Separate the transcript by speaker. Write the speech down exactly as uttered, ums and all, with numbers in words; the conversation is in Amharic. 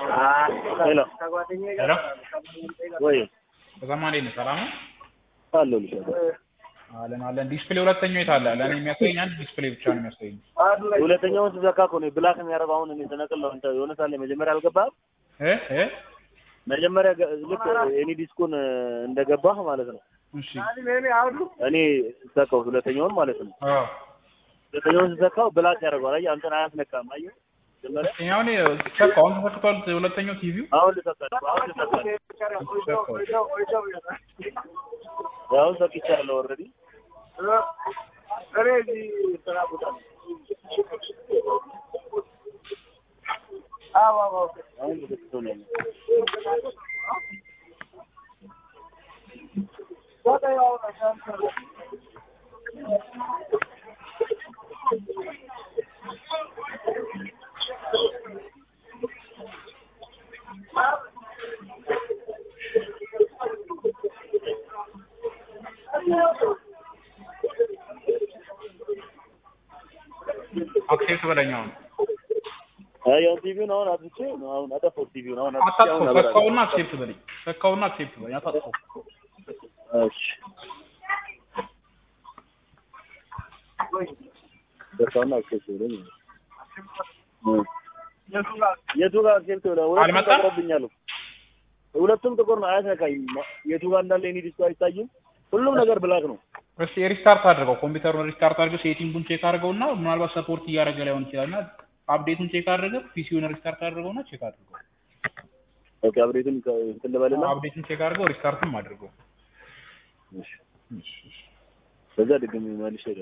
Speaker 1: ሄሎ
Speaker 2: ሄሎ
Speaker 1: ወይ
Speaker 2: በዛማኔ ነው ሰላም
Speaker 1: አለው ልጅ
Speaker 2: አለን አለን ዲስፕሌይ ሁለተኛው የታለ ለኔ የሚያሳየኝ አንድ ዲስፕሌይ ብቻ ነው የሚያሳየኝ
Speaker 1: ሁለተኛው ተዘካ እኮ ነው ብላክ የሚያረጋው አሁን እኔ ተነቀለው አንተ የሆነ ሳለ መጀመሪያ አልገባህም
Speaker 2: እ እ
Speaker 1: መጀመሪያ ልክ እኔ ዲስኩን እንደገባህ ማለት ነው
Speaker 2: እሺ
Speaker 1: እኔ ተዘካው ሁለተኛውን ማለት ነው
Speaker 2: አዎ
Speaker 1: ሁለተኛውን ተዘካው ብላክ ያረጋው አይ አንተን አያስነካም አየህ
Speaker 2: ያው ነው ተዘካው አንተ ተዘክቷል ሁለተኛው ቲቪው
Speaker 1: አሁን ልተካው አሁን ልተካው ያው ዘግቻለሁ ኦሬዲ ኦሬዲ ተራቡታ አዎ አዎ አሁን ልትሆነ ወጣው አሻንተ
Speaker 2: አክሴፕት በለኛው
Speaker 1: አይ ቲቪው ነው አጥቼ ነው አሁን አጠፋው ቲቪው ነው አሁን
Speaker 2: አጣጣው ሰካውና አክሴፕት በለኝ ሰካውና አክሴፕት በለኝ አጣጣው
Speaker 1: እሺ ሰካውና አክሴፕት በለኝ የቱ ጋር አክሴፕት በለኝ ሁለቱም ተቆርብኛል ሁለቱም ጥቁር ነው አያሰካይም የቱ ጋር እንዳለ እኔ ዲስፕሌይ አይታይም ሁሉም ነገር ብላክ ነው
Speaker 2: እሺ ሪስታርት አድርገው ኮምፒውተሩን ሪስታርት አድርገው ሴቲንጉን ቼክ አድርገውና ምናልባት ሰፖርት እያደረገ ላይሆን ይችላልና አፕዴቱን ቼክ አድርገው ፒሲውን ሪስታርት አድርገውና ቼክ አድርገው
Speaker 1: ኦኬ አፕዴቱን እንትን
Speaker 2: አፕዴቱን ቼክ አድርገው ሪስታርትም አድርገው
Speaker 1: እሺ እሺ ከዛ ደግሜ መልሼ